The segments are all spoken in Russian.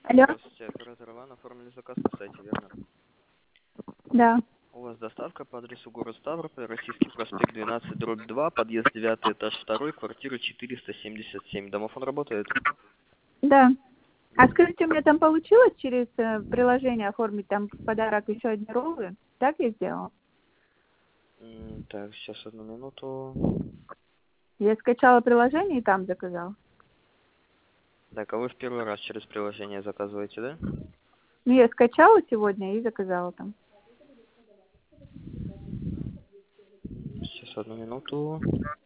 Алло, Здравствуйте, оператор Иван, оформили заказ на сайте, верно? да, У вас доставка по адресу город Ставрополь, Российский проспект 12, дробь 2, подъезд 9, этаж 2, квартира 477. Домофон работает? да. А скажите, у меня там получилось через приложение оформить там в подарок еще одни роллы? Так я сделала? Так, сейчас одну минуту. Я скачала приложение и там заказала. Так, а вы в первый раз через приложение заказываете, да? Ну, я скачала сегодня и заказала там. Сейчас одну минуту.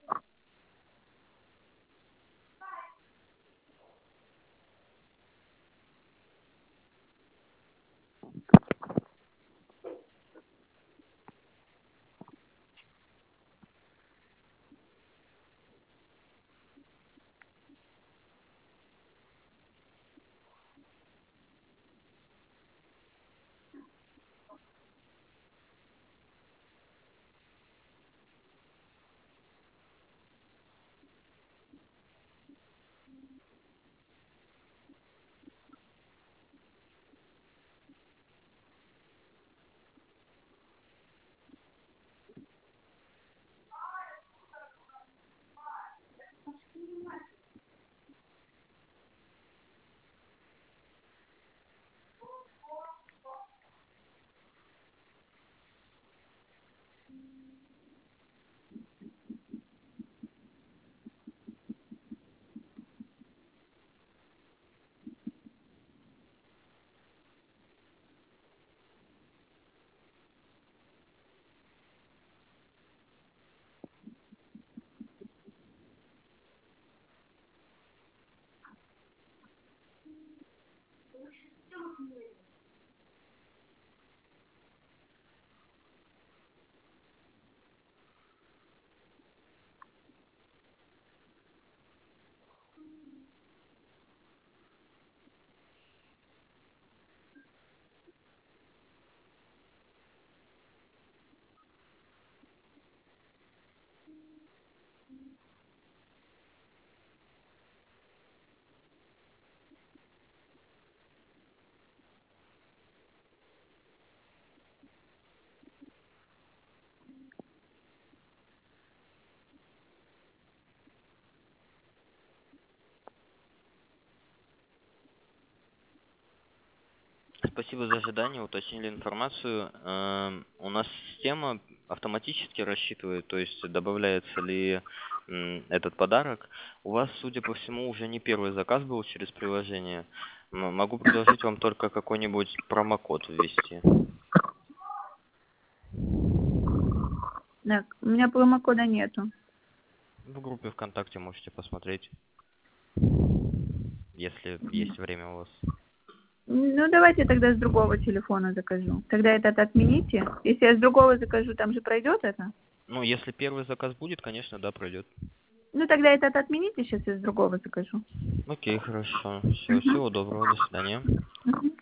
Спасибо за ожидание, уточнили информацию. У нас система автоматически рассчитывает, то есть добавляется ли этот подарок. У вас, судя по всему, уже не первый заказ был через приложение. Могу предложить вам только какой-нибудь промокод ввести. Так, у меня промокода нету. В группе ВКонтакте можете посмотреть, если есть время у вас. Ну, давайте тогда с другого телефона закажу. Тогда этот отмените. Если я с другого закажу, там же пройдет это? Ну, если первый заказ будет, конечно, да, пройдет. Ну, тогда этот отмените, сейчас я с другого закажу. Окей, хорошо. Все, Мгм. всего доброго, до свидания. Мгм.